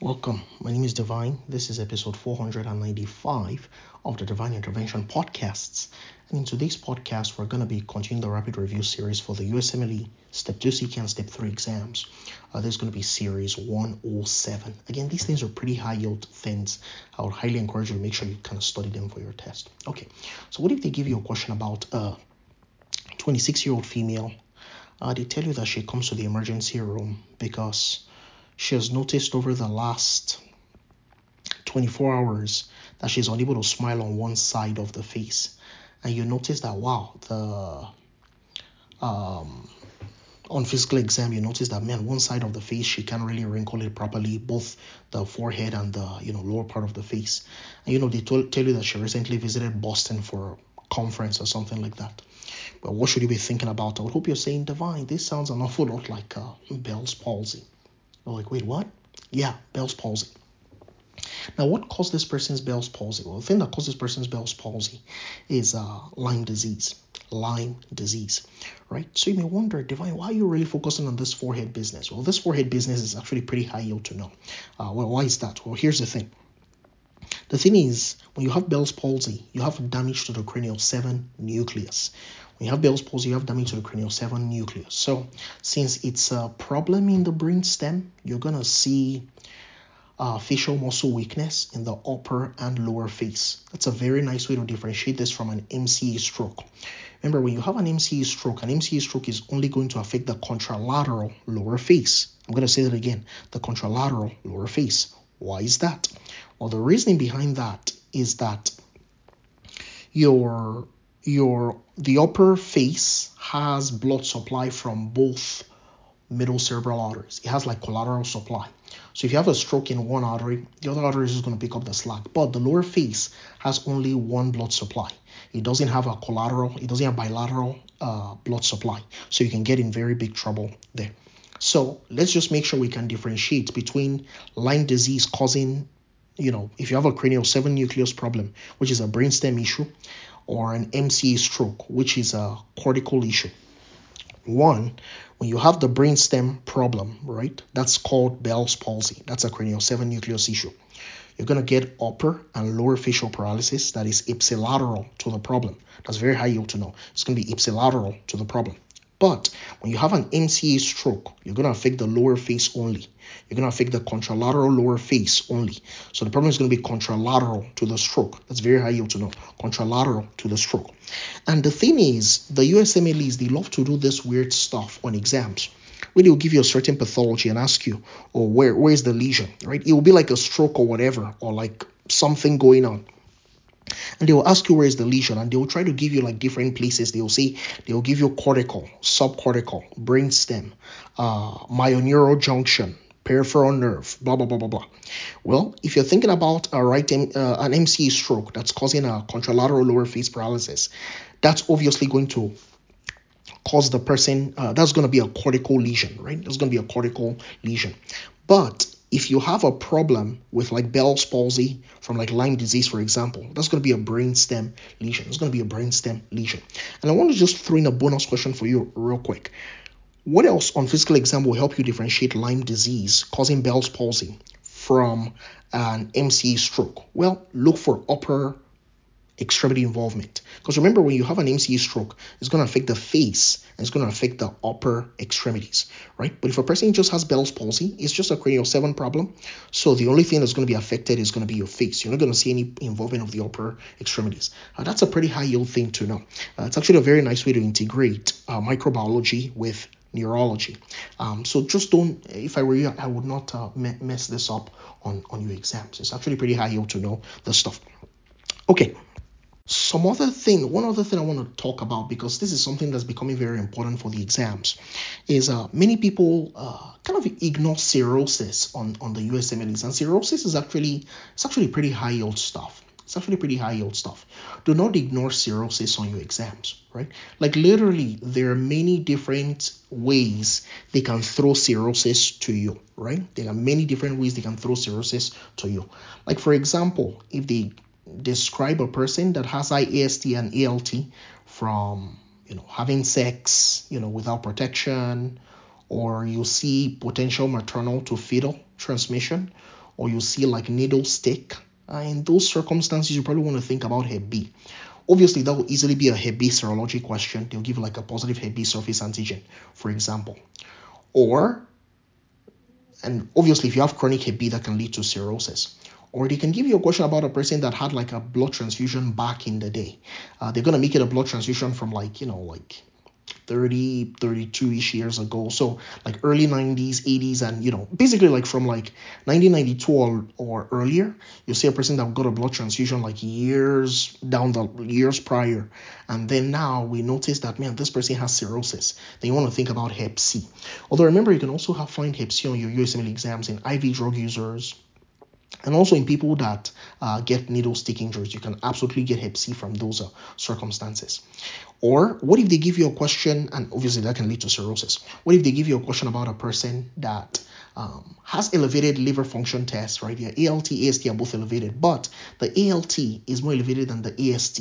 Welcome. My name is Divine. This is episode 495 of the Divine Intervention Podcasts. And in today's podcast, we're going to be continuing the rapid review series for the USMLE Step 2 CK and Step 3 exams. There's going to be series 107. Again, these things are pretty high yield things. I would highly encourage you to make sure you kind of study them for your test. Okay, so what if they give you a question about a 26-year-old female? They tell you that she comes to the emergency room because she has noticed over the last 24 hours that she's unable to smile on one side of the face. And you notice that, wow, on physical exam, you notice that, man, one side of the face, she can't really wrinkle it properly, both the forehead and the, lower part of the face. And, they tell you that she recently visited Boston for a conference or something like that. But what should you be thinking about? I would hope you're saying, Divine, this sounds an awful lot like Bell's palsy. You're like, wait, what? Yeah, Bell's palsy. Now, what caused this person's Bell's palsy? Well, the thing that caused this person's Bell's palsy is Lyme disease. Lyme disease, right? So you may wonder, Divine, why are you really focusing on this forehead business? Well, this forehead business is actually pretty high yield to know. Well, why is that? Well, here's the thing. The thing is, when you have Bell's palsy, you have damage to the cranial 7 nucleus. When you have Bell's palsy, you have damage to the cranial 7 nucleus. So since it's a problem in the brain stem, you're going to see facial muscle weakness in the upper and lower face. That's a very nice way to differentiate this from an MCA stroke. Remember, when you have an MCA stroke is only going to affect the contralateral lower face. I'm going to say that again, the contralateral lower face. Why is that? Well, the reasoning behind that is that the upper face has blood supply from both middle cerebral arteries. It has like collateral supply. So if you have a stroke in one artery, the other artery is just going to pick up the slack. But the lower face has only one blood supply. It doesn't have a collateral, it doesn't have bilateral blood supply. So you can get in very big trouble there. So let's just make sure we can differentiate between Lyme disease causing, if you have a cranial 7 nucleus problem, which is a brainstem issue, or an MCA stroke, which is a cortical issue. One, when you have the brainstem problem, right, that's called Bell's palsy. That's a cranial 7 nucleus issue. You're going to get upper and lower facial paralysis that is ipsilateral to the problem. That's very high yield to know. It's going to be ipsilateral to the problem. But when you have an MCA stroke, you're going to affect the lower face only. You're going to affect the contralateral lower face only. So the problem is going to be contralateral to the stroke. That's very high yield to know. Contralateral to the stroke. And the thing is, the USMLEs, they love to do this weird stuff on exams. Where they'll give you a certain pathology and ask you, oh, where is the lesion, right? It will be like a stroke or whatever, or like something going on. And they will ask you where is the lesion, and they will try to give you like different places. They will give you cortical, subcortical, brainstem, myoneural junction, peripheral nerve, blah, blah, blah, blah, blah. Well, if you're thinking about an MCA stroke that's causing a contralateral lower face paralysis, that's obviously going to cause the person, that's going to be a cortical lesion, right? That's going to be a cortical lesion. But if you have a problem with like Bell's palsy from like Lyme disease, for example, that's going to be a brainstem lesion. It's going to be a brainstem lesion. And I want to just throw in a bonus question for you real quick. What else on physical exam will help you differentiate Lyme disease causing Bell's palsy from an MCA stroke? Well, look for upper extremity involvement. Because remember, when you have an MCA stroke, it's going to affect the face and it's going to affect the upper extremities, right? But if a person just has Bell's palsy, it's just a cranial 7 problem. So the only thing that's going to be affected is going to be your face. You're not going to see any involvement of the upper extremities. That's a pretty high yield thing to know. It's actually a very nice way to integrate microbiology with neurology. So just don't, if I were you, I would not mess this up on your exams. It's actually pretty high yield to know this stuff. Okay. One other thing I want to talk about, because this is something that's becoming very important for the exams, is many people kind of ignore cirrhosis on the USMLEs, and cirrhosis is actually pretty high yield stuff. It's actually pretty high yield stuff. Do not ignore cirrhosis on your exams, right? Like literally, there are many different ways they can throw cirrhosis to you, right? There are many different ways they can throw cirrhosis to you. Like for example, if they describe a person that has IAST and ALT from having sex without protection, or you see potential maternal to fetal transmission, or you see like needle stick, in those circumstances, you probably want to think about Hep B. Obviously, that will easily be a Hep B serology question. They'll give like a positive Hep B surface antigen, for example. And obviously, if you have chronic Hep B, that can lead to cirrhosis. Or they can give you a question about a person that had like a blood transfusion back in the day. They're going to make it a blood transfusion from like 30, 32-ish years ago. So like early 90s, 80s, and basically like from like 1992 or earlier, you see a person that got a blood transfusion like years prior. And then now we notice that, man, this person has cirrhosis. Then you want to think about Hep C. Although remember, you can also find Hep C on your USMLE exams in IV drug users, and also in people that get needle stick injuries. You can absolutely get Hep C from those circumstances. Or what if they give you a question, and obviously that can lead to cirrhosis. What if they give you a question about a person that has elevated liver function tests, right? Their ALT, AST are both elevated, but the ALT is more elevated than the AST.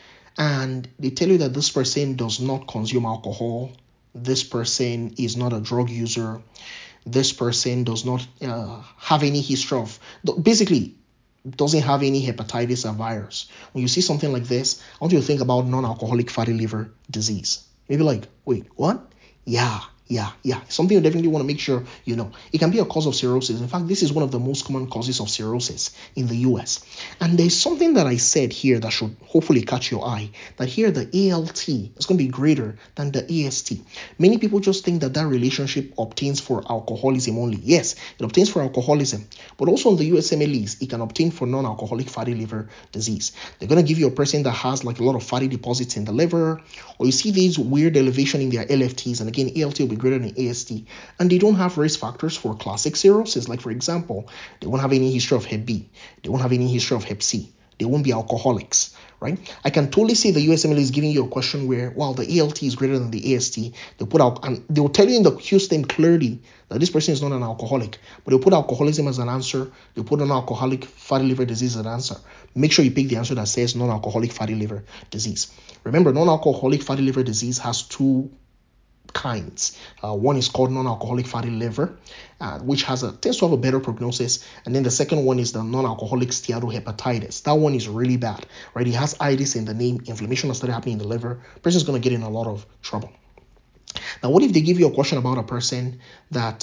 And they tell you that this person does not consume alcohol. This person is not a drug user. This person does not have any history of, basically doesn't have any hepatitis or virus. When you see something like this, I want you to think about non-alcoholic fatty liver disease. Maybe like, wait, what? Yeah. Something you definitely want to make sure you know. It can be a cause of cirrhosis. In fact, this is one of the most common causes of cirrhosis in the US. And there's something that I said here that should hopefully catch your eye, that here the ALT is going to be greater than the AST. Many people just think that relationship obtains for alcoholism only. Yes, it obtains for alcoholism, but also in the USMLEs, it can obtain for non-alcoholic fatty liver disease. They're going to give you a person that has like a lot of fatty deposits in the liver, or you see these weird elevation in their LFTs, and again, ALT will be greater than AST, and they don't have risk factors for classic cirrhosis. Like for example, they won't have any history of Hep B, they won't have any history of Hep C, they won't be alcoholics, right? I can totally see the USMLE is giving you a question where, while the ALT is greater than the AST, they put out, and they will tell you in the Q-stain clearly that this person is not an alcoholic, but they'll put alcoholism as an answer, they'll put non-alcoholic fatty liver disease as an answer. Make sure you pick the answer that says non-alcoholic fatty liver disease. Remember, non-alcoholic fatty liver disease has two kinds. One is called non-alcoholic fatty liver, which tends to have a better prognosis, and then the second one is the non-alcoholic steatohepatitis. That one is really bad, right? It has itis in the name, inflammation has started happening in the liver. Person's going to get in a lot of trouble. Now, what if they give you a question about a person that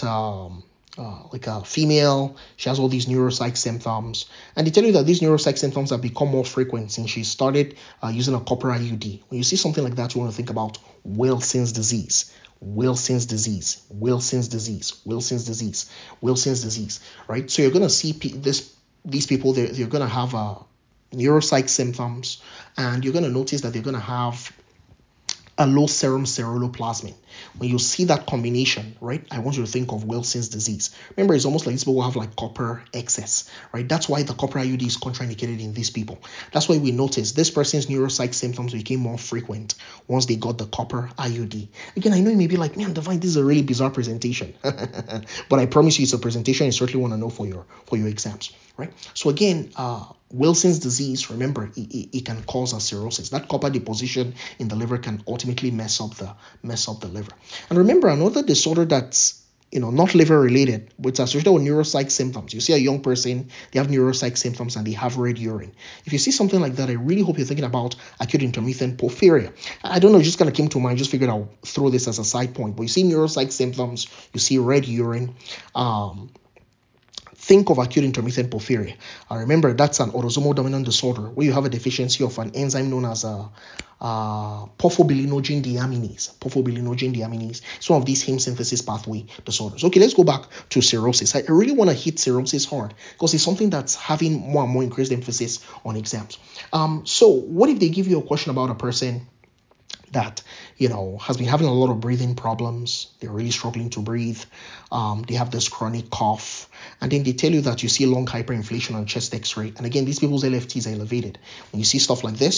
like a female, she has all these neuropsych symptoms, and they tell you that these neuropsych symptoms have become more frequent since she started using a copper IUD. When you see something like that, you want to think about Wilson's disease, right? So you're going to see these people, they're going to have neuropsych symptoms, and you're going to notice that they're going to have a low serum ceruloplasmin. When you see that combination, right, I want you to think of Wilson's disease. Remember, it's almost like these people have like copper excess, right? That's why the copper IUD is contraindicated in these people. That's why we notice this person's neuropsych symptoms became more frequent once they got the copper IUD. Again, I know you may be like, man, Divine, this is a really bizarre presentation. But I promise you it's a presentation you certainly want to know for your exams, right? So again, Wilson's disease, remember, it can cause a cirrhosis. That copper deposition in the liver can ultimately mess up the liver. And remember, another disorder that's not liver related, but it's associated with neuropsych symptoms. You see a young person, they have neuropsych symptoms and they have red urine. If you see something like that, I really hope you're thinking about acute intermittent porphyria. I don't know, it just kind of came to mind, just figured I'll throw this as a side point. But you see neuropsych symptoms, you see red urine, think of acute intermittent porphyria. Remember, that's an autosomal dominant disorder where you have a deficiency of an enzyme known as porphobilinogen deaminase. It's one of these heme synthesis pathway disorders. Okay, let's go back to cirrhosis. I really want to hit cirrhosis hard because it's something that's having more and more increased emphasis on exams. So what if they give you a question about a person that has been having a lot of breathing problems, they're really struggling to breathe, they have this chronic cough, and then they tell you that you see lung hyperinflation on chest x-ray, and again, these people's LFTs are elevated. When you see stuff like this,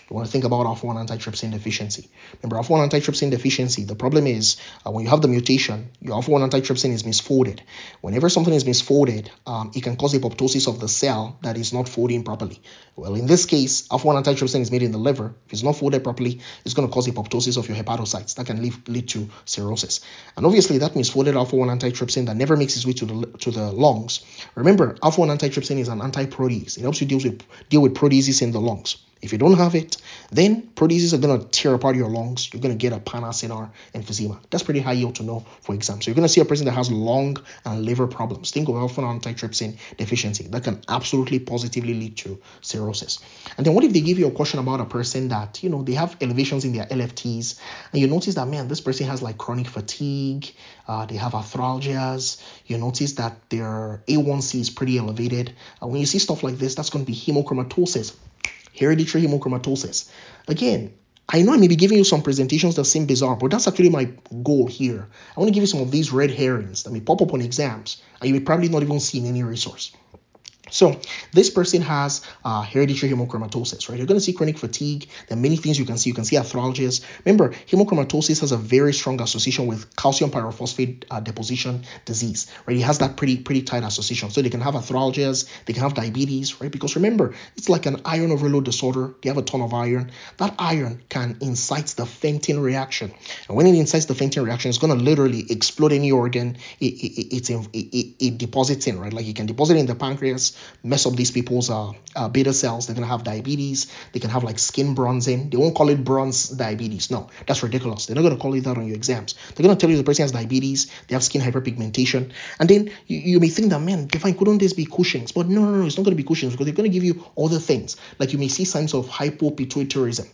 You want to think about alpha-1 antitrypsin deficiency. Remember, alpha-1 antitrypsin deficiency, the problem is when you have the mutation, your alpha-1 antitrypsin is misfolded. Whenever something is misfolded, it can cause apoptosis of the cell that is not folding properly. Well, in this case, alpha-1 antitrypsin is made in the liver. If it's not folded properly, it's going to cause apoptosis of your hepatocytes. That can lead to cirrhosis. And obviously, that misfolded alpha-1 antitrypsin that never makes its way to the lungs. Remember, alpha-1 antitrypsin is an antiprotease. It helps you deal with proteases in the lungs. If you don't have it, then proteases are going to tear apart your lungs. You're going to get a pana-cynar emphysema. That's pretty high yield to know for exam. So you're going to see a person that has lung and liver problems. Think of alpha-1 antitrypsin deficiency. That can absolutely positively lead to cirrhosis. And then what if they give you a question about a person that, they have elevations in their LFTs, and you notice that, man, this person has like chronic fatigue, they have arthralgias, you notice that their A1C is pretty elevated. When you see stuff like this, that's going to be hemochromatosis. Hereditary hemochromatosis. Again, I know I may be giving you some presentations that seem bizarre, but that's actually my goal here. I want to give you some of these red herrings that may pop up on exams, and you may probably not even see in any resource. So this person has hereditary hemochromatosis, right? You're going to see chronic fatigue. There are many things you can see. You can see arthralgias. Remember, hemochromatosis has a very strong association with calcium pyrophosphate deposition disease, right? It has that pretty tight association. So they can have arthralgias, they can have diabetes, right? Because remember, it's like an iron overload disorder. They have a ton of iron. That iron can incite the Fenton reaction. And when it incites the Fenton reaction, it's going to literally explode any organ it deposits in, right? Like it can deposit in the pancreas, mess up these people's beta cells. They're going to have diabetes. They can have like skin bronzing. They won't call it bronze diabetes. No, that's ridiculous. They're not going to call it that on your exams. They're going to tell you the person has diabetes. They have skin hyperpigmentation. And then you may think that, man, define, couldn't this be Cushing's? But no, it's not going to be Cushing's, because they're going to give you other things. Like you may see signs of hypopituitarism.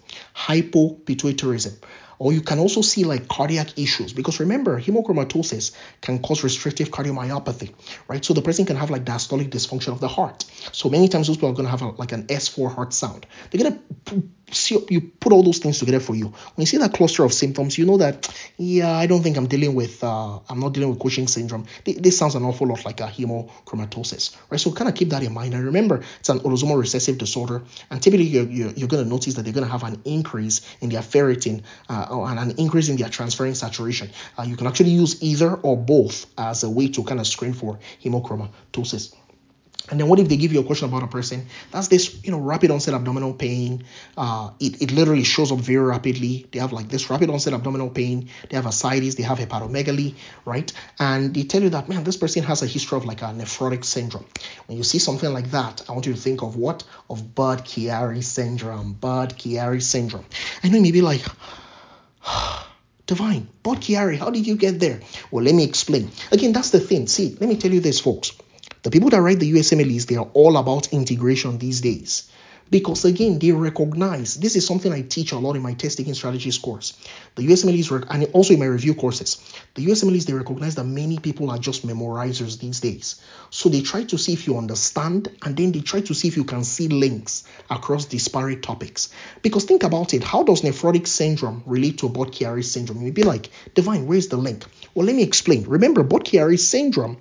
Or you can also see like cardiac issues, because remember, hemochromatosis can cause restrictive cardiomyopathy, right? So the person can have like diastolic dysfunction of the heart. So many times those people are going to have like an S4 heart sound. They're going to you put all those things together for you. When you see that cluster of symptoms, you know that, I don't think I'm not dealing with Cushing's syndrome. This sounds an awful lot like a hemochromatosis, right? So kind of keep that in mind. And remember, it's an autosomal recessive disorder. And typically you're going to notice that they're going to have an increase in their ferritin and an increase in their transferrin saturation. You can actually use either or both as a way to kind of screen for hemochromatosis. And then what if they give you a question about a person that's this, rapid onset abdominal pain? It literally shows up very rapidly. They have like this rapid onset abdominal pain. They have ascites. They have hepatomegaly, right? And they tell you that, man, this person has a history of like a nephrotic syndrome. When you see something like that, I want you to think of what? Of Budd-Chiari syndrome. Budd-Chiari syndrome. I know you may be like, Divine, Budd-Chiari, how did you get there? Well, let me explain. Again, that's the thing. See, let me tell you this, folks. The people that write the USMLEs, they are all about integration these days. Because again, they recognize, this is something I teach a lot in my test taking strategies course. The USMLEs, and also in my review courses, the USMLEs, they recognize that many people are just memorizers these days. So they try to see if you understand, and then they try to see if you can see links across disparate topics. Because think about it, how does nephrotic syndrome relate to Budd-Chiari syndrome? You'd be like, Divine, where's the link? Well, let me explain. Remember, Budd-Chiari syndrome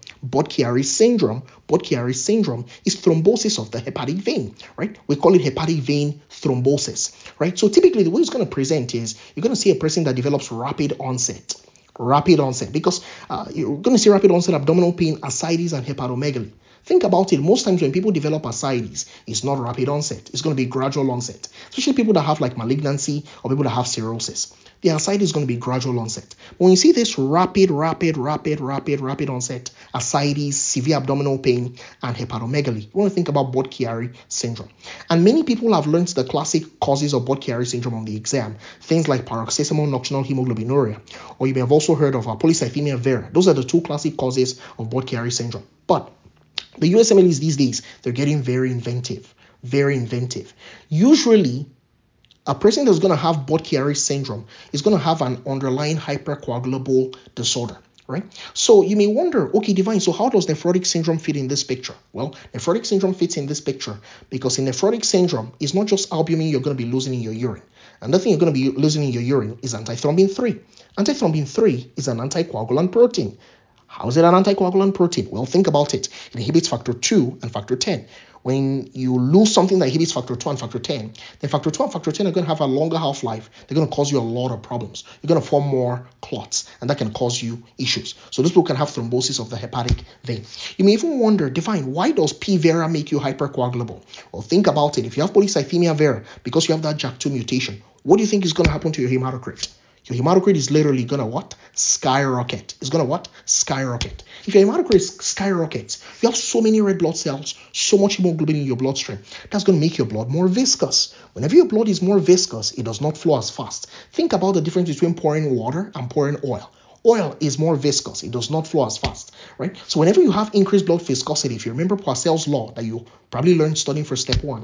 is thrombosis of the hepatic vein, right? We call it hepatic vein thrombosis, right? So typically the way it's going to present is you're going to see a person that develops rapid onset, because you're going to see rapid onset abdominal pain, ascites, and hepatomegaly. Think about it. Most times when people develop ascites, it's not rapid onset. It's going to be gradual onset, especially people that have like malignancy or people that have cirrhosis. The ascites is going to be gradual onset. But when you see this rapid onset, ascites, severe abdominal pain, and hepatomegaly, you want to think about Budd-Chiari syndrome. And many people have learned the classic causes of Budd-Chiari syndrome on the exam. Things like paroxysmal nocturnal hemoglobinuria, or you may have also heard of polycythemia vera. Those are the two classic causes of Budd-Chiari syndrome. But the USMLEs these days, they're getting very inventive. Usually, a person that's going to have Budd-Chiari syndrome is going to have an underlying hypercoagulable disorder, right? So you may wonder, okay, Divine, so how does nephrotic syndrome fit in this picture? Well, nephrotic syndrome fits in this picture because in nephrotic syndrome, it's not just albumin you're going to be losing in your urine. Another thing you're going to be losing in your urine is antithrombin 3. Antithrombin 3 is an anticoagulant protein. How is it an anticoagulant protein? Well, think about it. It inhibits factor 2 and factor 10. When you lose something that inhibits factor 2 and factor 10, then factor 2 and factor 10 are going to have a longer half-life. They're going to cause you a lot of problems. You're going to form more clots, and that can cause you issues. So those people can have thrombosis of the hepatic vein. You may even wonder, Divine, why does P. vera make you hypercoagulable? Well, think about it. If you have polycythemia vera, because you have that JAK2 mutation, what do you think is going to happen to your hematocrit? Your hematocrit is literally going to what? Skyrocket. It's going to what? Skyrocket. If your hematocrit skyrockets, you have so many red blood cells, so much hemoglobin in your bloodstream, that's going to make your blood more viscous. Whenever your blood is more viscous, it does not flow as fast. Think about the difference between pouring water and pouring oil. Oil is more viscous. It does not flow as fast, right? So whenever you have increased blood viscosity, if you remember Poiseuille's law that you probably learned studying for step 1,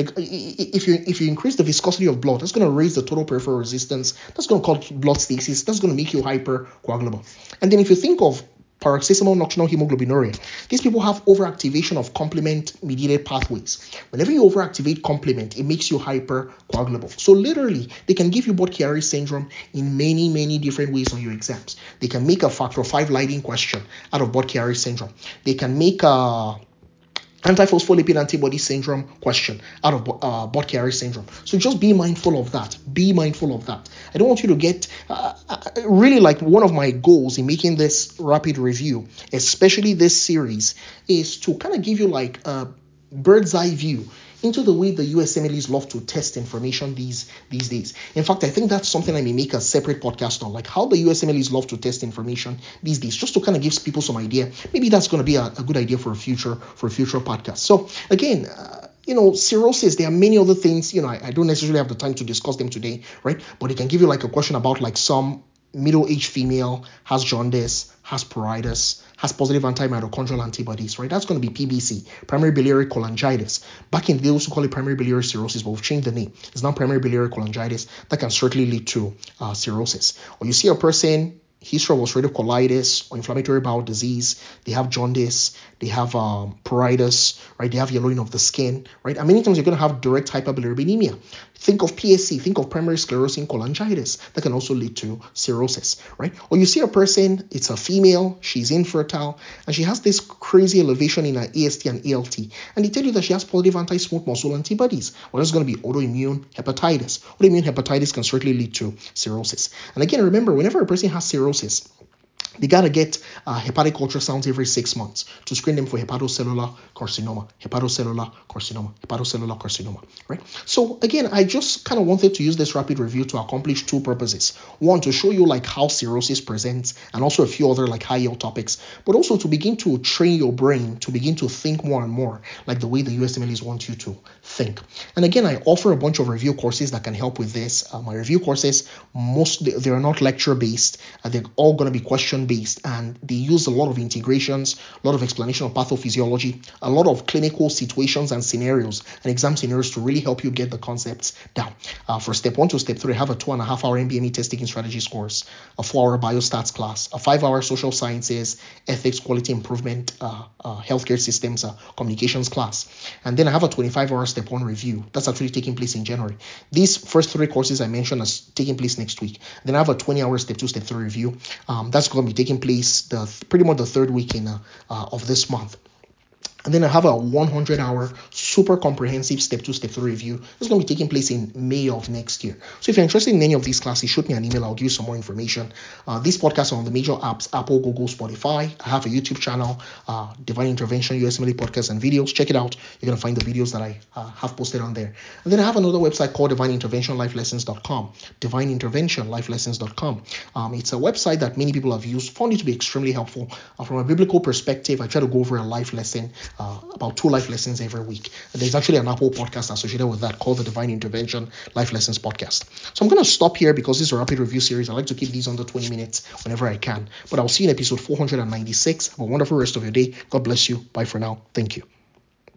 if you increase the viscosity of blood, that's going to raise the total peripheral resistance. That's going to cause blood stasis. That's going to make you hypercoagulable. And then if you think of paroxysmal nocturnal hemoglobinuria, these people have overactivation of complement-mediated pathways. Whenever you overactivate complement, it makes you hypercoagulable. So literally, they can give you Budd-Chiari syndrome in many, many different ways on your exams. They can make a factor 5 Leiden question out of Budd-Chiari syndrome. They can make a antiphospholipid antibody syndrome question out of Budd-Chiari syndrome. So just be mindful of that. Be mindful of that. I don't want you to get really, like, one of my goals in making this rapid review, especially this series, is to kind of give you like a bird's eye view into the way the USMLEs love to test information these days. In fact, I think that's something I may make a separate podcast on, like how the USMLEs love to test information these days, just to kind of give people some idea. Maybe that's going to be a good idea for a future podcast. So again, cirrhosis, there are many other things, I don't necessarily have the time to discuss them today, right? But it can give you like a question about like some middle-aged female has jaundice, has pruritus, has positive antimitochondrial antibodies, right? That's going to be PBC, primary biliary cholangitis. Back in the day, they used to call it primary biliary cirrhosis, but we've changed the name. It's now primary biliary cholangitis. That can certainly lead to cirrhosis. Or you see a person, history of ulcerative colitis or inflammatory bowel disease, they have jaundice, they have pruritus, right? They have yellowing of the skin, right? And many times you're going to have direct hyperbilirubinemia. Think of PSC, think of primary sclerosing cholangitis. That can also lead to cirrhosis, right? Or you see a person, it's a female, she's infertile, and she has this crazy elevation in her AST and ALT, and they tell you that she has positive anti-smooth muscle antibodies. Well, that's going to be autoimmune hepatitis. Autoimmune hepatitis can certainly lead to cirrhosis. And again, remember, whenever a person has cirrhosis, they got to get hepatic ultrasounds every 6 months to screen them for hepatocellular carcinoma, right? So again, I just kind of wanted to use this rapid review to accomplish 2 purposes. One, to show you like how cirrhosis presents, and also a few other like high yield topics, but also to begin to train your brain to begin to think more and more like the way the USMLEs want you to think. And again, I offer a bunch of review courses that can help with this. My review courses, they are not lecture based. They're all going to be question based, and they use a lot of integrations, a lot of explanation of pathophysiology, a lot of clinical situations and scenarios and exam scenarios to really help you get the concepts down. For step 1 to step 3, I have a 2.5-hour MBME test taking strategies course, a 4-hour biostats class, a 5-hour social sciences, ethics, quality improvement, healthcare systems, communications class, and then I have a 25-hour step 1 review that's actually taking place in January. These first 3 courses I mentioned are taking place next week. Then I have a 20-hour step 2, step 3 review. That's going to be taking place pretty much the 3rd week of this month. And then I have a 100-hour super comprehensive step 2, step 3 review. It's going to be taking place in May of next year. So if you're interested in any of these classes, shoot me an email. I'll give you some more information. These podcasts are on the major apps, Apple, Google, Spotify. I have a YouTube channel, Divine Intervention, USMLE podcasts and videos. Check it out. You're going to find the videos that I have posted on there. And then I have another website called divineinterventionlifelessons.com. Divineinterventionlifelessons.com. It's a website that many people have used, found it to be extremely helpful. From a biblical perspective, I try to go over a life lesson, about 2 life lessons every week. And there's actually an Apple podcast associated with that called the Divine Intervention Life Lessons Podcast. So I'm going to stop here because this is a rapid review series. I like to keep these under 20 minutes whenever I can. But I'll see you in episode 496. Have a wonderful rest of your day. God bless you. Bye for now. Thank you.